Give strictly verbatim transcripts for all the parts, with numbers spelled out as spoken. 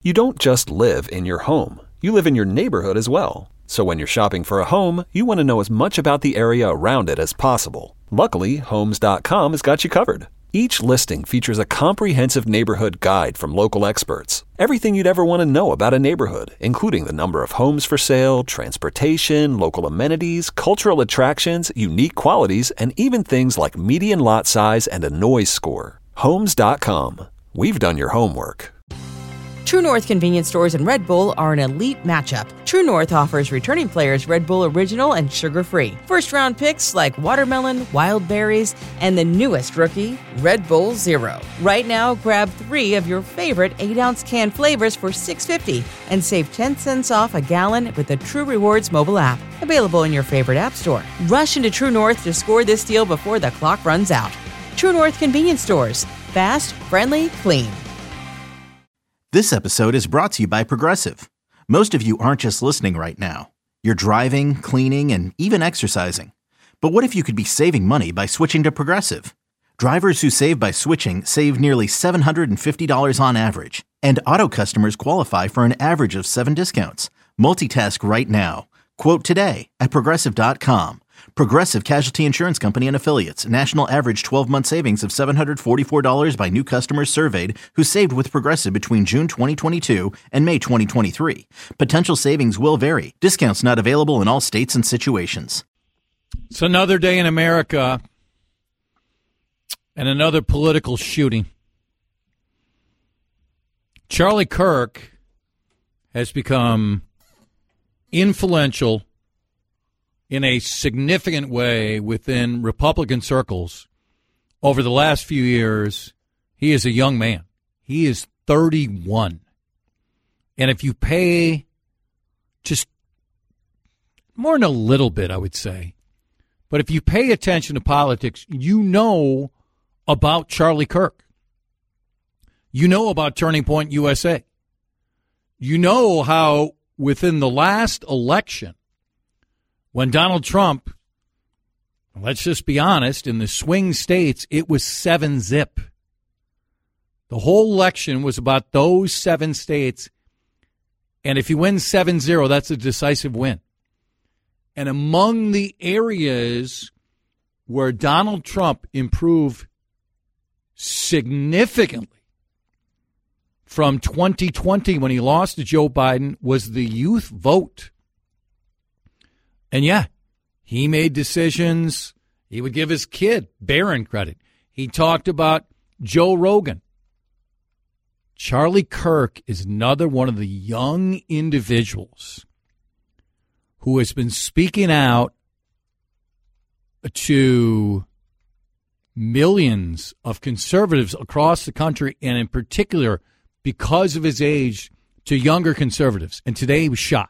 You don't just live in your home. You live in your neighborhood as well. So when you're shopping for a home, you want to know as much about the area around it as possible. Luckily, Homes dot com has got you covered. Each listing features a comprehensive neighborhood guide from local experts. Everything you'd ever want to know about a neighborhood, including the number of homes for sale, transportation, local amenities, cultural attractions, unique qualities, and even things like median lot size and a noise score. Homes dot com. We've done your homework. True North convenience stores and Red Bull are an elite matchup. True North offers returning players Red Bull Original and sugar-free. First-round picks like watermelon, wild berries, and the newest rookie, Red Bull Zero. Right now, grab three of your favorite eight-ounce can flavors for six dollars and fifty cents and save ten cents off a gallon with the True Rewards mobile app. Available in your favorite app store. Rush into True North to score this deal before the clock runs out. True North convenience stores. Fast, friendly, clean. This episode is brought to you by Progressive. Most of you aren't just listening right now. You're driving, cleaning, and even exercising. But what if you could be saving money by switching to Progressive? Drivers who save by switching save nearly seven hundred fifty dollars on average. And auto customers qualify for an average of seven discounts. Multitask right now. Quote today at Progressive dot com. Progressive Casualty Insurance Company and Affiliates. National average twelve-month savings of seven hundred forty-four dollars by new customers surveyed who saved with Progressive between June twenty twenty-two and May twenty twenty-three. Potential savings will vary. Discounts not available in all states and situations. It's another day in America and another political shooting. Charlie Kirk has become influential in a significant way within Republican circles over the last few years. He is a young man. He is thirty-one. And if you pay just more than a little bit, I would say, but if you pay attention to politics, you know about Charlie Kirk. You know about Turning Point U S A. You know how within the last election, when Donald Trump, let's just be honest, in the swing states, it was seven zip. The whole election was about those seven states. And if you win seven zero, that's a decisive win. And among the areas where Donald Trump improved significantly from twenty twenty when he lost to Joe Biden was the youth vote. And yeah, he made decisions. He would give his kid Barron credit. He talked about Joe Rogan. Charlie Kirk is another one of the young individuals who has been speaking out to millions of conservatives across the country, and in particular, because of his age, to younger conservatives. And today he was shot.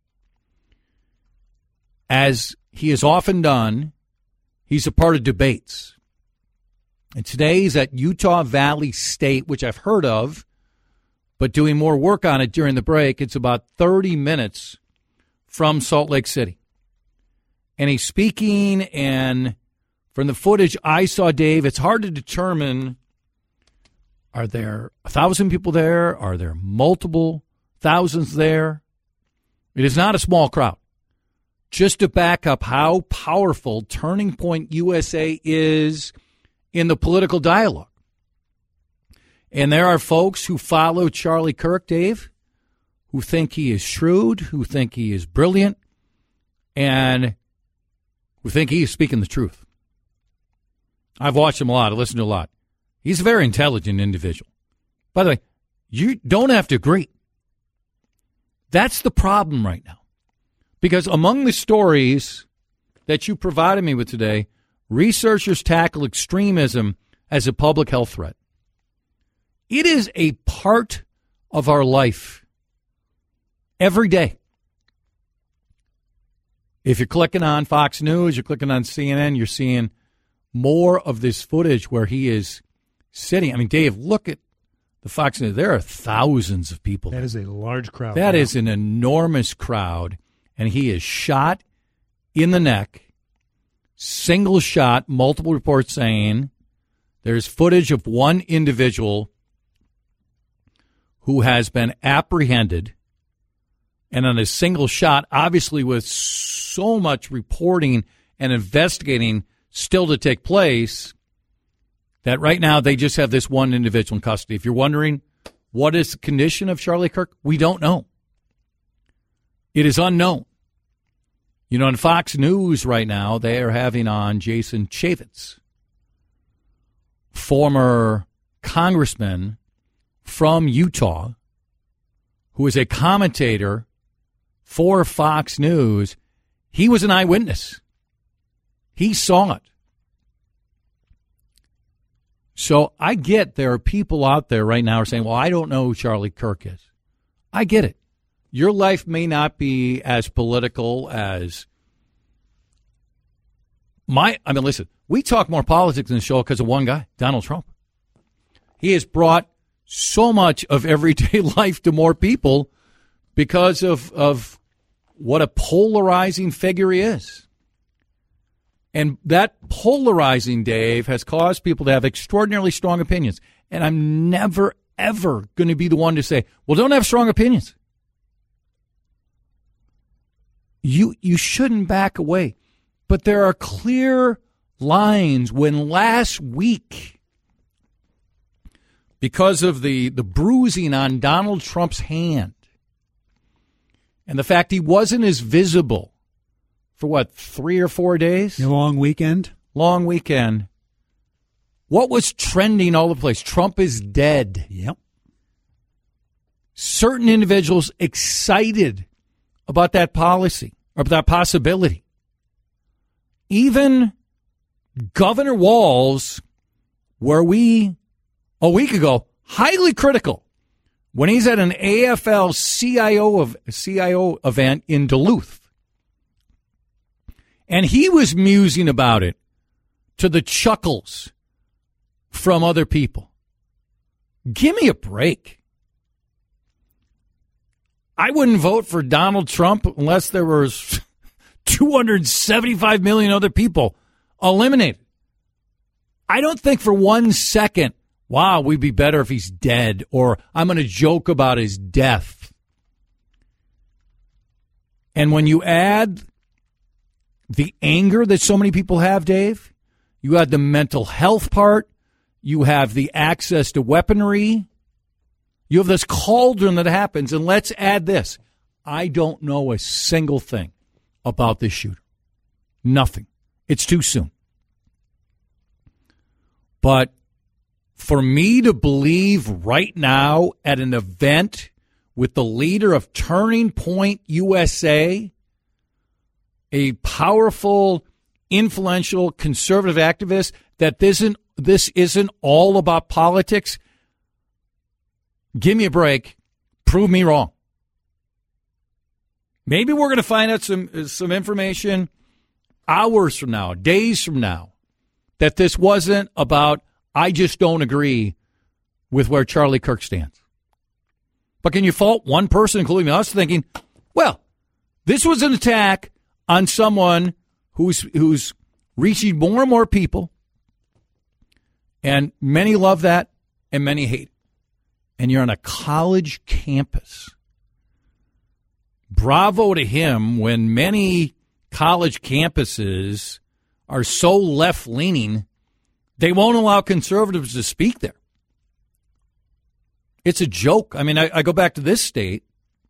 As he has often done, he's a part of debates. And today he's at Utah Valley State, which I've heard of, but doing more work on it during the break. It's about thirty minutes from Salt Lake City. And he's speaking, and from the footage I saw, Dave, it's hard to determine, are there a thousand people there? Are there multiple thousands there? It is not a small crowd. Just to back up how powerful Turning Point U S A is in the political dialogue. And there are folks who follow Charlie Kirk, Dave, who think he is shrewd, who think he is brilliant, and who think he is speaking the truth. I've watched him a lot. I listened to a lot. He's a very intelligent individual. By the way, you don't have to agree. That's the problem right now. Because among the stories that you provided me with today, researchers tackle extremism as a public health threat. It is a part of our life every day. If you're clicking on Fox News, you're clicking on C N N, you're seeing more of this footage where he is sitting. I mean, Dave, look at the Fox News. There are thousands of people. That there. is a large crowd. That now. is an enormous crowd. And he is shot in the neck, single shot, multiple reports saying there's footage of one individual who has been apprehended, and on a single shot, obviously with so much reporting and investigating still to take place, that right now they just have this one individual in custody. If you're wondering what is the condition of Charlie Kirk, we don't know. It is unknown. You know, on Fox News right now, they are having on Jason Chaffetz, former congressman from Utah, who is a commentator for Fox News. He was an eyewitness. He saw it. So I get there are people out there right now who are saying, well, I don't know who Charlie Kirk is. I get it. Your life may not be as political as my, I mean, listen, we talk more politics in the show because of one guy, Donald Trump. He has brought so much of everyday life to more people because of, of what a polarizing figure he is. And that polarizing, Dave, has caused people to have extraordinarily strong opinions. And I'm never, ever going to be the one to say, well, don't have strong opinions. You you shouldn't back away. But there are clear lines when last week, because of the, the bruising on Donald Trump's hand and the fact he wasn't as visible for what, three or four days? A long weekend. Long weekend. What was trending all over the place? Trump is dead. Yep. Certain individuals excited about that policy, or about that possibility. Even Governor Walz, where we, a week ago, highly critical, when he's at an A F L C I O, of, C I O event in Duluth. And he was musing about it to the chuckles from other people. Give me a break. I wouldn't vote for Donald Trump unless there was two hundred seventy-five million other people eliminated. I don't think for one second, wow, we'd be better if he's dead, or I'm going to joke about his death. And when you add the anger that so many people have, Dave, you have the mental health part, you have the access to weaponry, you have this cauldron that happens, and let's add this. I don't know a single thing about this shooter. Nothing. It's too soon. But for me to believe right now at an event with the leader of Turning Point U S A, a powerful, influential, conservative activist, that this isn't, this isn't all about politics, give me a break. Prove me wrong. Maybe we're going to find out some some information hours from now, days from now, that this wasn't about, I just don't agree with where Charlie Kirk stands. But can you fault one person, including us, thinking, well, this was an attack on someone who's who's reaching more and more people, and many love that and many hate it. And you're on a college campus. Bravo to him when many college campuses are so left-leaning, they won't allow conservatives to speak there. It's a joke. I mean, I, I go back to this state.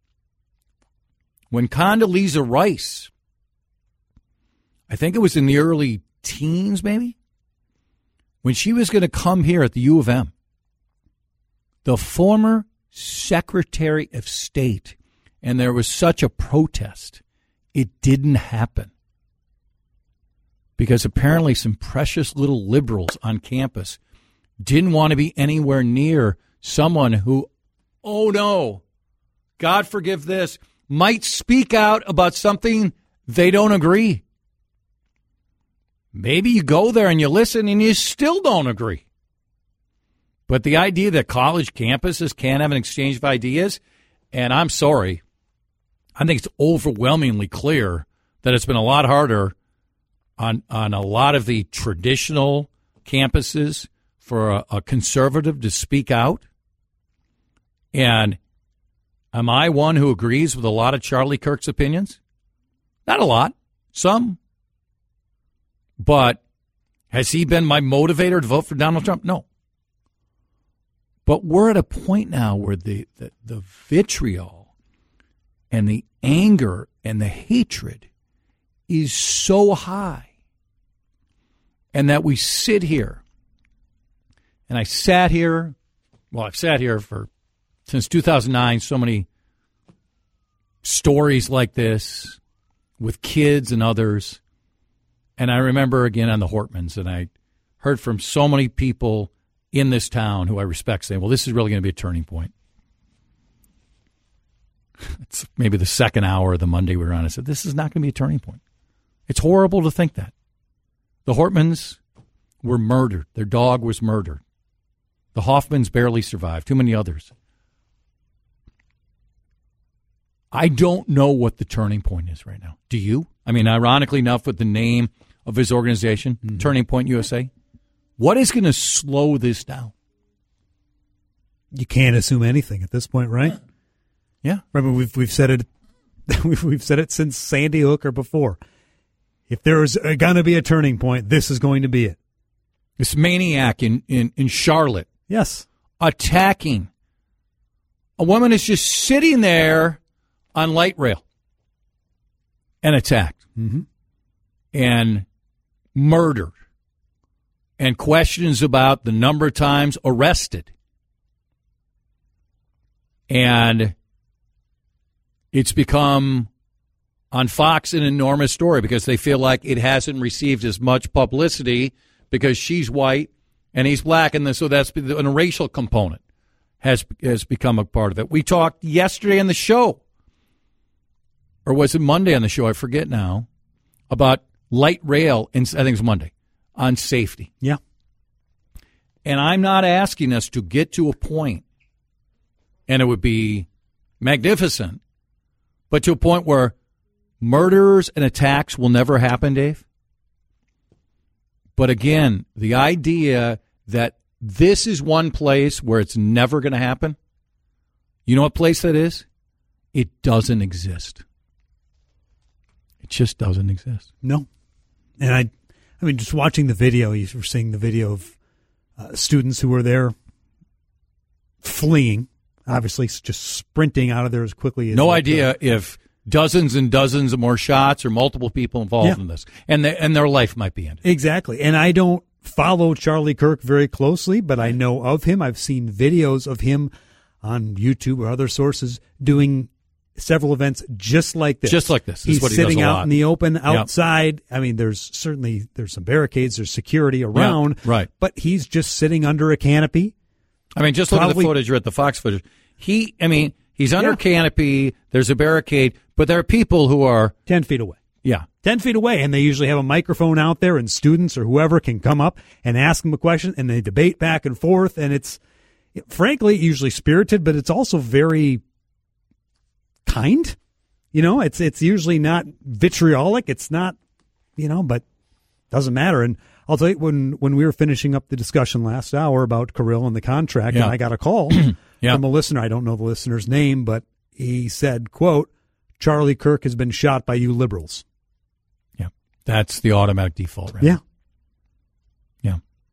When Condoleezza Rice, I think it was in the early teens maybe, when she was going to come here at the U of M, the former Secretary of State, and there was such a protest, it didn't happen. Because apparently some precious little liberals on campus didn't want to be anywhere near someone who, oh no, God forgive this, might speak out about something they don't agree. Maybe you go there and you listen and you still don't agree. But the idea that college campuses can't have an exchange of ideas, and I'm sorry, I think it's overwhelmingly clear that it's been a lot harder on on a lot of the traditional campuses for a, a conservative to speak out. And am I one who agrees with a lot of Charlie Kirk's opinions? Not a lot. Some. But has he been my motivator to vote for Donald Trump? No. But we're at a point now where the, the, the vitriol and the anger and the hatred is so high. And that we sit here. And I sat here, well, I've sat here for, since two thousand nine, so many stories like this with kids and others. And I remember again on the Hortmans, and I heard from so many people in this town who I respect saying, well, this is really going to be a turning point. It's maybe the second hour of the Monday we were on. I said, this is not going to be a turning point. It's horrible to think that. The Hortmans were murdered. Their dog was murdered. The Hoffmans barely survived. Too many others. I don't know what the turning point is right now. Do you? I mean, ironically enough, with the name of his organization, mm-hmm. Turning Point U S A, what is going to slow this down? You can't assume anything at this point, right? Yeah. Remember, we've we've said it. We've, we've said it since Sandy Hook or before. If there's going to be a turning point, this is going to be it. This maniac in, in, in Charlotte. Yes. Attacking. A woman is just sitting there on light rail and attacked mm-hmm. and murdered and questions about the number of times arrested. And it's become on Fox an enormous story because they feel like it hasn't received as much publicity because she's white and he's black, and so that's and a racial component has has become a part of it. We talked yesterday on the show, or was it Monday on the show? I forget now, about light rail, and I think it's Monday, on safety. Yeah. And I'm not asking us to get to a point, and it would be magnificent, but to a point where murders and attacks will never happen, Dave. But again, the idea that this is one place where it's never going to happen, you know what place that is? It doesn't exist. It just doesn't exist. No. And I I mean, just watching the video, you were seeing the video of uh, students who were there fleeing, obviously just sprinting out of there as quickly as No they idea could. if dozens and dozens of more shots or multiple people involved yeah. in this. And, they, and their life might be ended. Exactly. And I don't follow Charlie Kirk very closely, but I know of him. I've seen videos of him on YouTube or other sources doing several events just like this. Just like this. He's this is what he sitting does a out lot. in the open outside. Yep. I mean, there's certainly there's some barricades, there's security around. Yeah, right. But he's just sitting under a canopy. I mean, just look Probably, at the footage or at the Fox footage. He, I mean, he's under yeah. a canopy, there's a barricade, but there are people who are ten feet away. Yeah. ten feet away, and they usually have a microphone out there, and students or whoever can come up and ask them a question, and they debate back and forth, and it's, frankly, usually spirited, but it's also very kind. You know, it's it's usually not vitriolic. It's not, you know, but doesn't matter. And I'll tell you, when, when we were finishing up the discussion last hour about Kirill and the contract, yeah. and I got a call yeah. from a listener. I don't know the listener's name, but he said, quote, Charlie Kirk has been shot by you liberals. Yeah, that's the automatic default, right? Yeah. Yeah.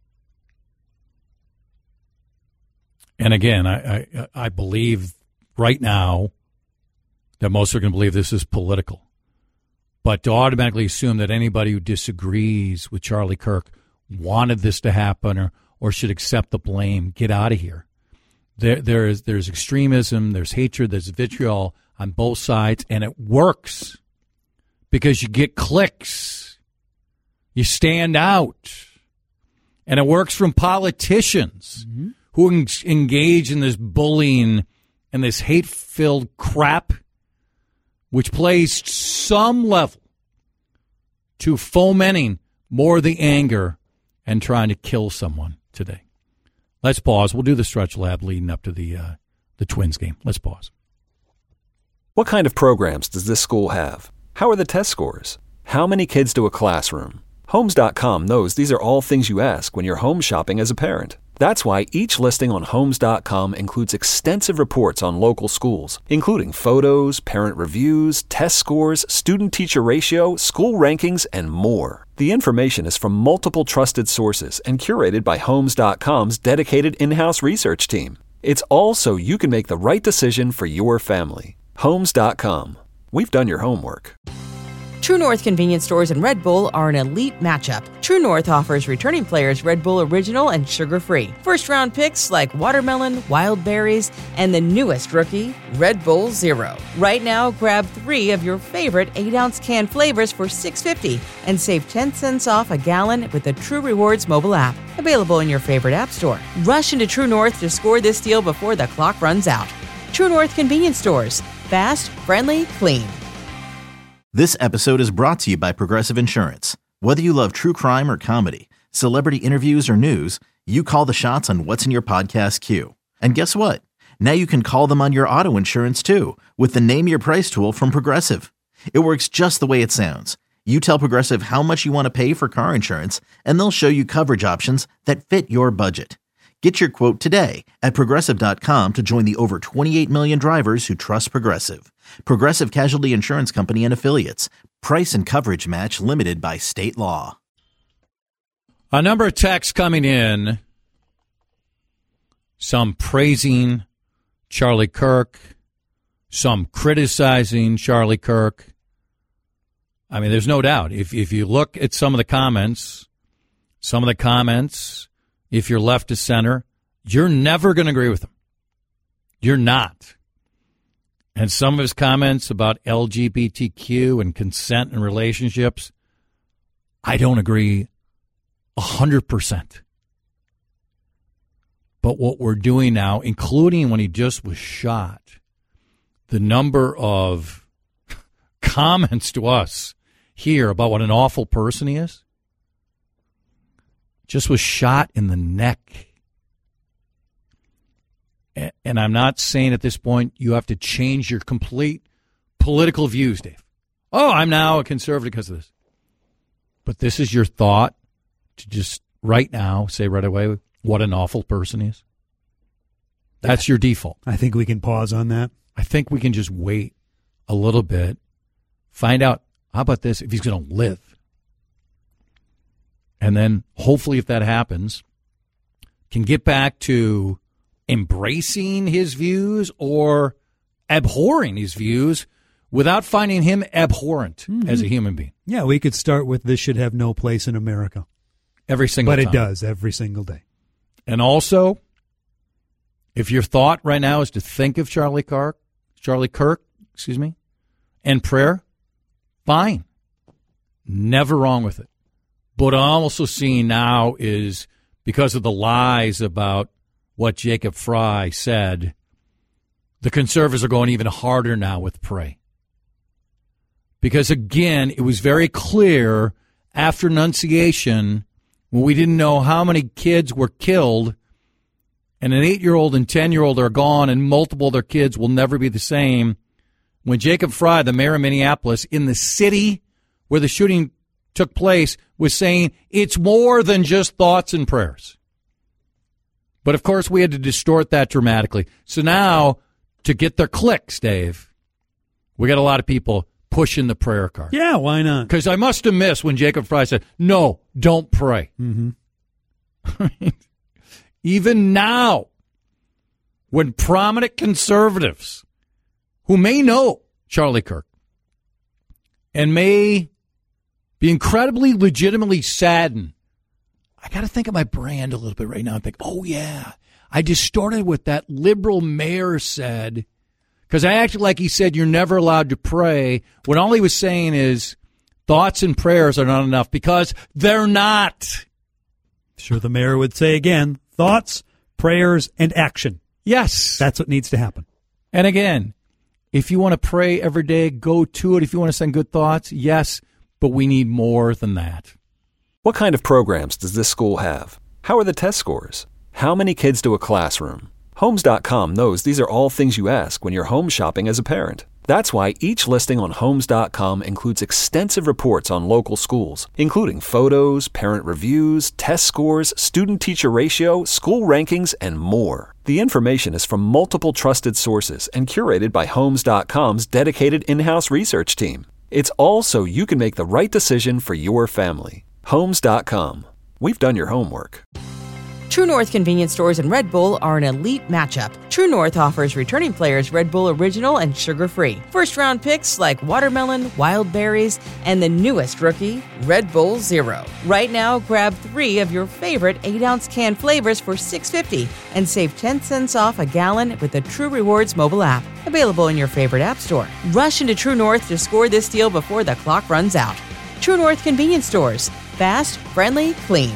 And again, I, I, I believe right now that most are going to believe this is political. But to automatically assume that anybody who disagrees with Charlie Kirk wanted this to happen or, or should accept the blame, get out of here. There, there is, there's extremism, there's hatred, there's vitriol on both sides, and it works because you get clicks. You stand out. And it works from politicians mm-hmm. who en- engage in this bullying and this hate-filled crap, which plays some level to fomenting more of the anger and trying to kill someone today. Let's pause. We'll do the stretch lab leading up to the uh, the Twins game. Let's pause. What kind of programs does this school have? How are the test scores? How many kids to a classroom? Homes dot com knows these are all things you ask when you're home shopping as a parent. That's why each listing on Homes dot com includes extensive reports on local schools, including photos, parent reviews, test scores, student-teacher ratio, school rankings, and more. The information is from multiple trusted sources and curated by Homes dot com's dedicated in-house research team. It's all so you can make the right decision for your family. Homes dot com. We've done your homework. True North convenience stores and Red Bull are an elite matchup. True North offers returning players Red Bull Original and sugar-free. First-round picks like watermelon, wild berries, and the newest rookie, Red Bull Zero. Right now, grab three of your favorite eight-ounce can flavors for six dollars and fifty cents and save ten cents off a gallon with the True Rewards mobile app. Available in your favorite app store. Rush into True North to score this deal before the clock runs out. True North convenience stores. Fast, friendly, clean. This episode is brought to you by Progressive Insurance. Whether you love true crime or comedy, celebrity interviews or news, you call the shots on what's in your podcast queue. And guess what? Now you can call them on your auto insurance too with the Name Your Price tool from Progressive. It works just the way it sounds. You tell Progressive how much you want to pay for car insurance, and they'll show you coverage options that fit your budget. Get your quote today at Progressive dot com to join the over twenty-eight million drivers who trust Progressive. Progressive Casualty Insurance Company and Affiliates. Price and coverage match limited by state law. A number of texts coming in, some praising Charlie Kirk, some criticizing Charlie Kirk. I mean, there's no doubt. If if you look at some of the comments, some of the comments, if you're left to center, you're never going to agree with him. You're not. And some of his comments about L G B T Q and consent and relationships, I don't agree one hundred percent. But what we're doing now, including when he just was shot, the number of comments to us here about what an awful person he is, just was shot in the neck. And I'm not saying at this point you have to change your complete political views, Dave. Oh, I'm now a conservative because of this. But this is your thought to just right now say right away what an awful person he is. That's your default. I think we can pause on that. I think we can just wait a little bit, find out, how about this, if he's going to live. And then hopefully if that happens, can get back to embracing his views or abhorring his views without finding him abhorrent mm-hmm. as a human being. Yeah, we could start with this should have no place in America. Every single but time. But it does every single day. And also, if your thought right now is to think of Charlie Kirk, Charlie Kirk, excuse me, and prayer, fine. Never wrong with it. But what I'm also seeing now is because of the lies about what Jacob Fry said, the conservatives are going even harder now with pray. Because, again, it was very clear after Annunciation, when we didn't know how many kids were killed, and an eight-year-old and ten-year-old are gone, and multiple of their kids will never be the same. When Jacob Fry, the mayor of Minneapolis, in the city where the shooting took place, was saying it's more than just thoughts and prayers. But, of course, we had to distort that dramatically. So now, to get their clicks, Dave, we got a lot of people pushing the prayer card. Yeah, why not? Because I must have missed when Jacob Fry said, no, don't pray. Mm-hmm. Even now, when prominent conservatives who may know Charlie Kirk and may be incredibly legitimately saddened, I got to think of my brand a little bit right now and think, oh, yeah, I distorted what that liberal mayor said because I acted like he said you're never allowed to pray when all he was saying is thoughts and prayers are not enough because they're not. Sure, the mayor would say again, thoughts, prayers, and action. Yes. That's what needs to happen. And again, if you want to pray every day, go to it. If you want to send good thoughts, yes, but we need more than that. What kind of programs does this school have? How are the test scores? How many kids do a classroom? Homes dot com knows these are all things you ask when you're home shopping as a parent. That's why each listing on Homes dot com includes extensive reports on local schools, including photos, parent reviews, test scores, student-teacher ratio, school rankings, and more. The information is from multiple trusted sources and curated by Homes dot com's dedicated in-house research team. It's all so you can make the right decision for your family. Homes dot com. We've done your homework. True North convenience stores and Red Bull are an elite matchup. True North offers returning players Red Bull Original and sugar-free. First-round picks like watermelon, wild berries, and the newest rookie, Red Bull Zero. Right now, grab three of your favorite eight-ounce can flavors for six dollars and fifty cents and save ten cents off a gallon with the True Rewards mobile app. Available in your favorite app store. Rush into True North to score this deal before the clock runs out. True North convenience stores. Fast, friendly, clean.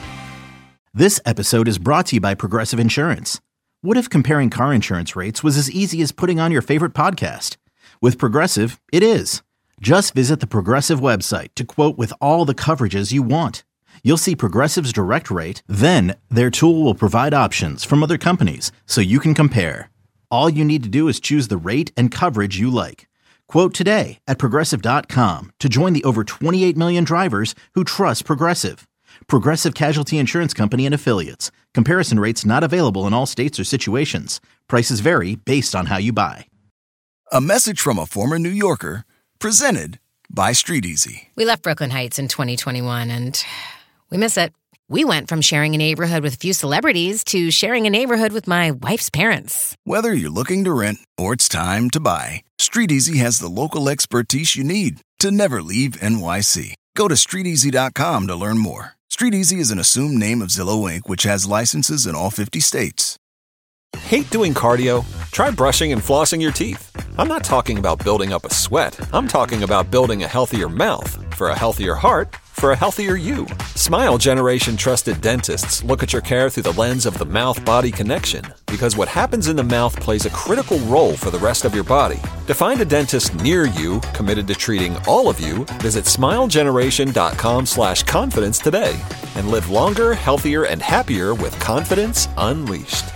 This episode is brought to you by Progressive Insurance. What if comparing car insurance rates was as easy as putting on your favorite podcast? With Progressive, it is. Just visit the Progressive website to quote with all the coverages you want. You'll see Progressive's direct rate, then their tool will provide options from other companies so you can compare. All you need to do is choose the rate and coverage you like. Quote today at Progressive dot com to join the over twenty-eight million drivers who trust Progressive. Progressive Casualty Insurance Company and Affiliates. Comparison rates not available in all states or situations. Prices vary based on how you buy. A message from a former New Yorker, presented by Street Easy. We left Brooklyn Heights in twenty twenty-one, and we miss it. We went from sharing a neighborhood with a few celebrities to sharing a neighborhood with my wife's parents. Whether you're looking to rent or it's time to buy, Street Easy has the local expertise you need to never leave N Y C. Go to street easy dot com to learn more. Street Easy is an assumed name of Zillow Incorporated, which has licenses in all fifty states. Hate doing cardio? Try brushing and flossing your teeth. I'm not talking about building up a sweat. I'm talking about building a healthier mouth. For a healthier heart, for a healthier you. Smile Generation trusted dentists look at your care through the lens of the mouth-body connection, because what happens in the mouth plays a critical role for the rest of your body. To find a dentist near you committed to treating all of you, visit smile generation dot com slash confidence today and live longer, healthier, and happier with confidence unleashed.